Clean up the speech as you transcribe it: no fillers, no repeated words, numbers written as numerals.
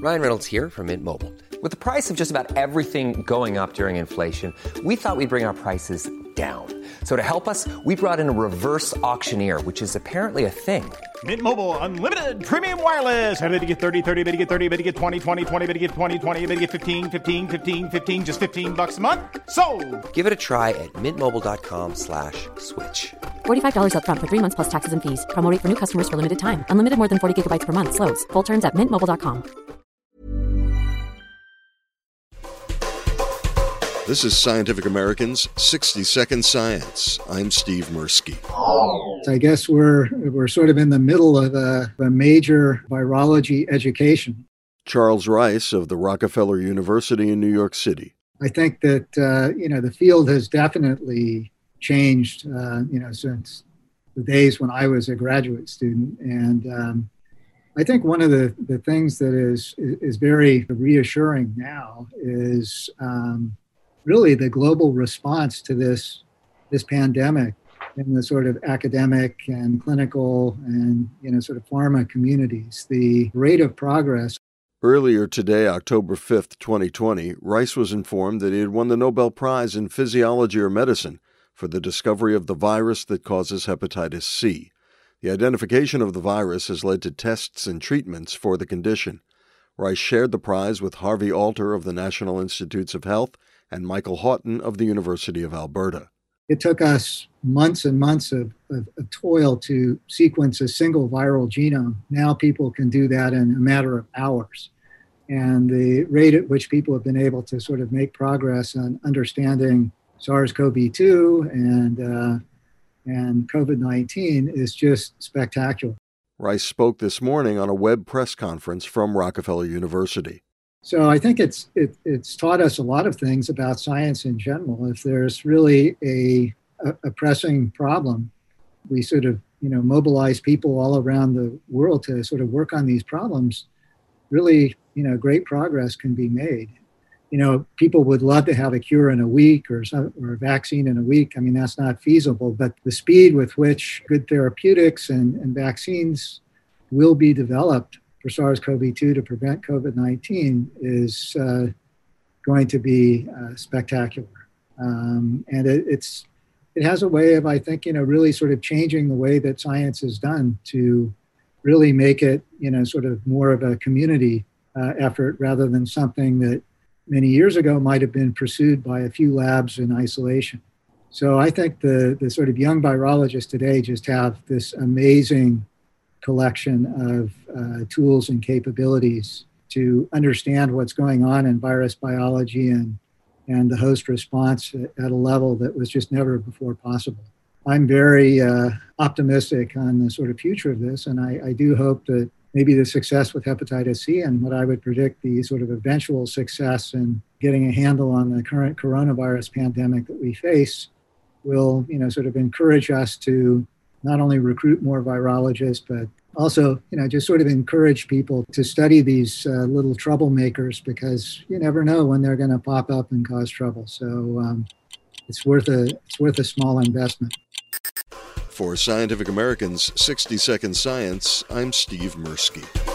Ryan Reynolds here from Mint Mobile. With the price of just about everything going up during inflation, we thought we'd bring our prices down. So to help us, we brought in a reverse auctioneer, which is apparently a thing. Mint Mobile Unlimited Premium Wireless. How to get 30, 30, bit to get 30, bit to get 20, 20, 20, bit to get 20, 20, bit to get 15, 15, 15, 15, just $15 a month? Sold! Give it a try at mintmobile.com/switch. $45 up front for 3 months plus taxes and fees. Promo rate for new customers for limited time. Unlimited more than 40 gigabytes per month. Slows full terms at mintmobile.com. This is Scientific American's 60-Second Science. I'm Steve Mirsky. I guess we're sort of in the middle of a major virology education. Charles Rice of the Rockefeller University in New York City. I think that, the field has definitely changed, since the days when I was a graduate student. And I think one of the things that is very reassuring now is really the global response to this pandemic in the sort of academic and clinical and, sort of pharma communities. The rate of progress. Earlier today, October 5th, 2020, Rice was informed that he had won the Nobel Prize in Physiology or Medicine for the discovery of the virus that causes hepatitis C. The identification of the virus has led to tests and treatments for the condition. Rice shared the prize with Harvey Alter of the National Institutes of Health and Michael Houghton of the University of Alberta. It took us months and months of toil to sequence a single viral genome. Now people can do that in a matter of hours. And the rate at which people have been able to sort of make progress on understanding SARS-CoV-2 and COVID-19 is just spectacular. Rice spoke this morning on a web press conference from Rockefeller University. So I think it's taught us a lot of things about science in general. If there's really a pressing problem, we sort of, mobilize people all around the world to sort of work on these problems. Really, great progress can be made. People would love to have a cure in a week or a vaccine in a week. I mean, that's not feasible, but the speed with which good therapeutics and vaccines will be developed for SARS-CoV-2 to prevent COVID-19 is going to be spectacular. And it has a way of, I think, really sort of changing the way that science is done to really make it, sort of more of a community effort rather than something that many years ago might have been pursued by a few labs in isolation. So I think the sort of young virologists today just have this amazing collection of tools and capabilities to understand what's going on in virus biology and the host response at a level that was just never before possible. I'm very optimistic on the sort of future of this, and I do hope that maybe the success with hepatitis C and what I would predict the sort of eventual success in getting a handle on the current coronavirus pandemic that we face will, sort of encourage us to not only recruit more virologists, but also, just sort of encourage people to study these little troublemakers, because you never know when they're going to pop up and cause trouble. So it's worth a small investment. For Scientific American's 60-Second Science, I'm Steve Mirsky.